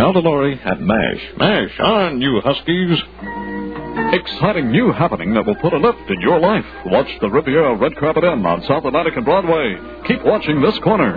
Delorey and MASH. MASH on, you Huskies. Exciting new happening that will put a lift in your life. Watch the Riviera Red Carpet Inn on South Atlantic and Broadway. Keep watching this corner.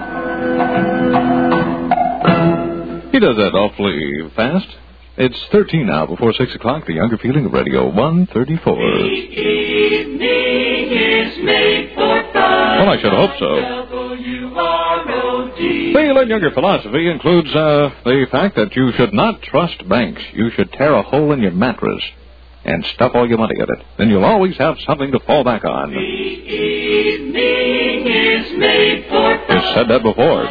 He does that awfully fast. It's 13 now before 6 o'clock, the younger feeling of Radio 134. The evening is made for fun. Well, I should hope so. W-R-O-D. The Lynn Younger philosophy includes the fact that you should not trust banks. You should tear a hole in your mattress and stuff all your money in it. Then you'll always have something to fall back on. The evening is made for fun. You've said that before.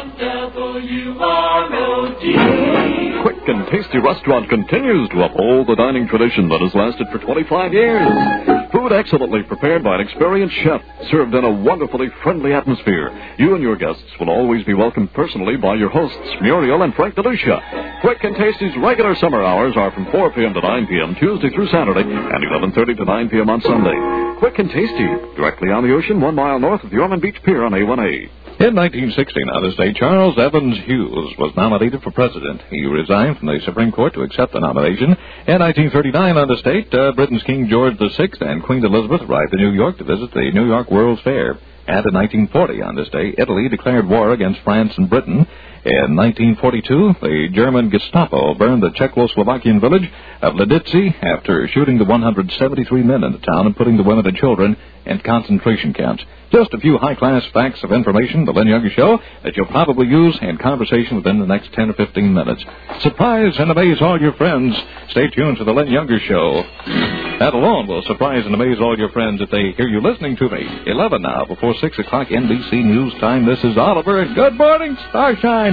W-R-O-D. Quick and Tasty Restaurant continues to uphold the dining tradition that has lasted for 25 years. Food excellently prepared by an experienced chef, served in a wonderfully friendly atmosphere. You and your guests will always be welcomed personally by your hosts, Muriel and Frank DeLucia. Quick and Tasty's regular summer hours are from 4 p.m. to 9 p.m. Tuesday through Saturday and 11:30 to 9 p.m. on Sunday. Quick and Tasty, directly on the ocean, 1 mile north of the Ormond Beach Pier on A1A. In 1960, on this day, Charles Evans Hughes was nominated for president. He resigned from the Supreme Court to accept the nomination. In 1939, on this date, Britain's King George VI and Queen Elizabeth arrived in New York to visit the New York World's Fair. And in 1940, on this day, Italy declared war against France and Britain. In 1942, the German Gestapo burned the Czechoslovakian village of Lidice after shooting the 173 men in the town and putting the women and children in concentration camps. Just a few high-class facts of information, the Lynn Younger Show, that you'll probably use in conversation within the next 10 or 15 minutes. Surprise and amaze all your friends. Stay tuned to the Lynn Younger Show. That alone will surprise and amaze all your friends if they hear you listening to me. 11 now, before 6 o'clock NBC News time. This is Oliver, and good morning, Starshine.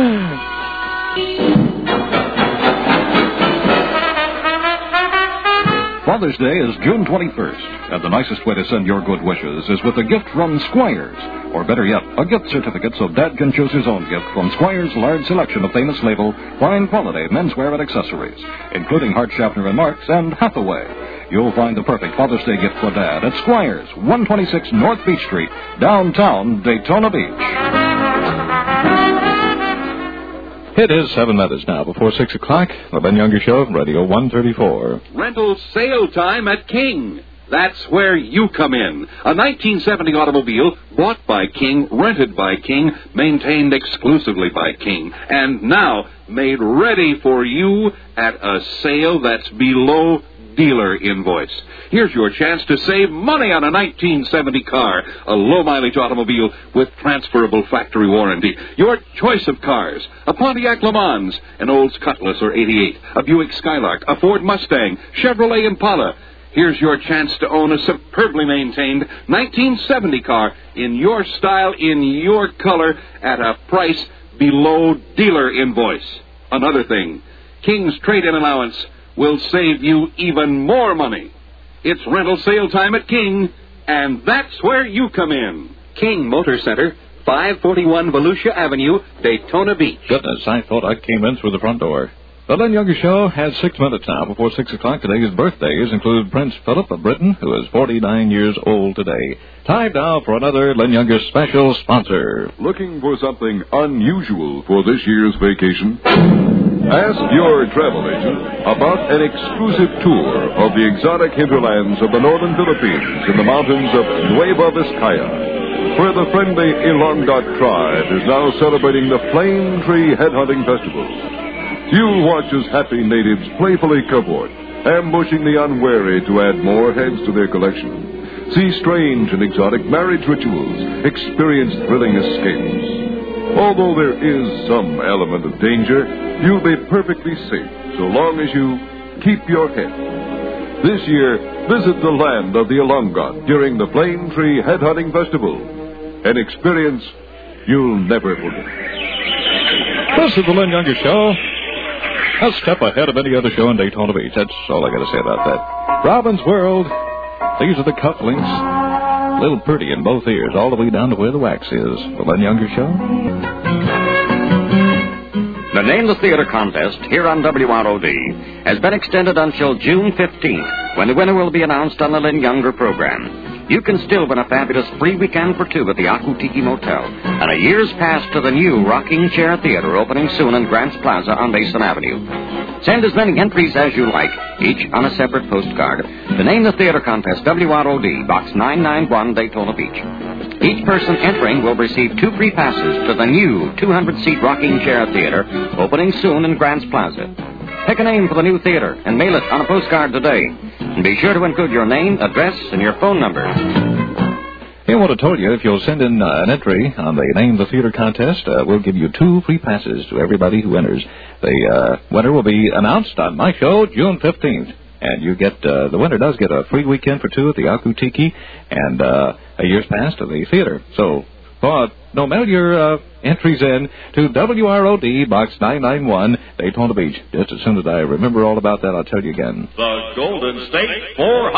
Father's Day is June 21st, and the nicest way to send your good wishes is with a gift from Squires. Or better yet, a gift certificate so Dad can choose his own gift from Squires' large selection of famous label, fine quality menswear and accessories, including Hart, Schaffner & Marks and Hathaway. You'll find the perfect Father's Day gift for Dad at Squires, 126 North Beach Street, downtown Daytona Beach. It is 7 minutes now before 6 o'clock. The Lynn Younger Show, Radio 134. Rental sale time at King. That's where you come in. A 1970 automobile bought by King, rented by King, maintained exclusively by King, and now made ready for you at a sale that's below dealer invoice. Here's your chance to save money on a 1970 car, a low-mileage automobile with transferable factory warranty. Your choice of cars: a Pontiac Le Mans, an Olds Cutlass or 88, a Buick Skylark, a Ford Mustang, Chevrolet Impala. Here's your chance to own a superbly maintained 1970 car in your style, in your color, at a price below dealer invoice. Another thing, King's trade-in allowance will save you even more money. It's rental sale time at King, and that's where you come in. King Motor Center, 541 Volusia Avenue, Daytona Beach. Goodness, I thought I came in through the front door. The Lynn Younger Show has 6 minutes now before 6 o'clock. Today's birthdays include Prince Philip of Britain, who is 49 years old today. Time now for another Lynn Younger special sponsor. Looking for something unusual for this year's vacation? Ask your travel agent about an exclusive tour of the exotic hinterlands of the northern Philippines in the mountains of Nueva Vizcaya, where the friendly Ilongot tribe is now celebrating the Flame Tree Headhunting Festival. You'll watch as happy natives playfully cavort, ambushing the unwary to add more heads to their collection. See strange and exotic marriage rituals, experience thrilling escapes. Although there is some element of danger, you'll be perfectly safe so long as you keep your head. This year, visit the land of the Ilongot during the Flame Tree Headhunting Festival. An experience you'll never forget. This is the Lynn Younger Show. A step ahead of any other show in Daytona Beach. That's all I got to say about that. Robin's World. These are the cufflinks. A little pretty in both ears, all the way down to where the wax is. The Lynn Younger Show. The Name the Theater contest here on WROD has been extended until June 15th, when the winner will be announced on the Lynn Younger program. you can still win a fabulous free weekend for two at the Akutiki Motel and a year's pass to the new Rocking Chair Theater opening soon in Grants Plaza on Mason Avenue. Send as many entries as you like, each on a separate postcard, to name the theater contest WROD, Box 991, Daytona Beach. Each person entering will receive 2 free passes to the new 200-seat Rocking Chair Theater opening soon in Grants Plaza. Pick a name for the new theater and mail it on a postcard today. And be sure to include your name, address, and your phone number. Hey, I would have told you, if you'll send in an entry on the Name the Theater contest, we'll give you 2 free passes to everybody who enters. The winner will be announced on my show June 15th. And you get, the winner does get a free weekend for 2 at the Akutiki and a year's pass to the theater. So, mail your entries in to WROD, Box 991, Daytona Beach. Just as soon as I remember all about that, I'll tell you again. The Golden State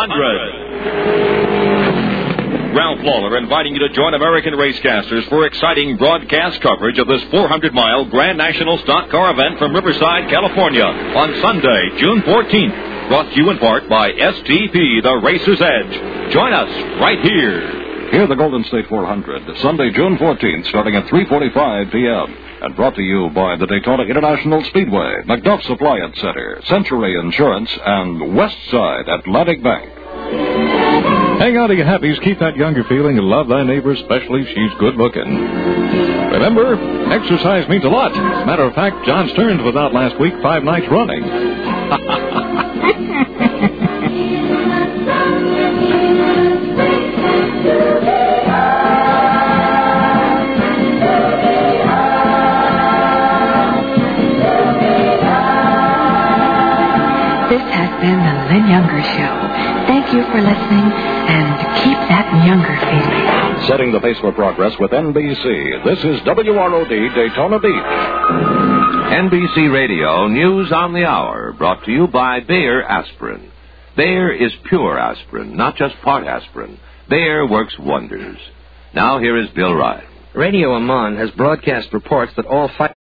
400. Ralph Lawler inviting you to join American Racecasters for exciting broadcast coverage of this 400-mile Grand National Stock Car event from Riverside, California on Sunday, June 14th. Brought to you in part by STP, the Racer's Edge. Join us right here. Hear the Golden State 400, Sunday, June 14th, starting at 3:45 p.m. And brought to you by the Daytona International Speedway, McDuff Appliance Center, Century Insurance, and Westside Atlantic Bank. Hang on to your happies, keep that younger feeling, and love thy neighbor, especially if she's good looking. Remember, exercise means a lot. As a matter of fact, John Stearns was out last week 5 nights running. This has been the Lynn Younger Show. Thank you for listening, and keep that younger feeling. Setting the pace for progress with NBC. This is WROD Daytona Beach. NBC Radio News on the Hour, brought to you by Bayer Aspirin. Bayer is pure aspirin, not just part aspirin. Bayer works wonders. Now here is Bill Ryan. Radio Amman has broadcast reports that all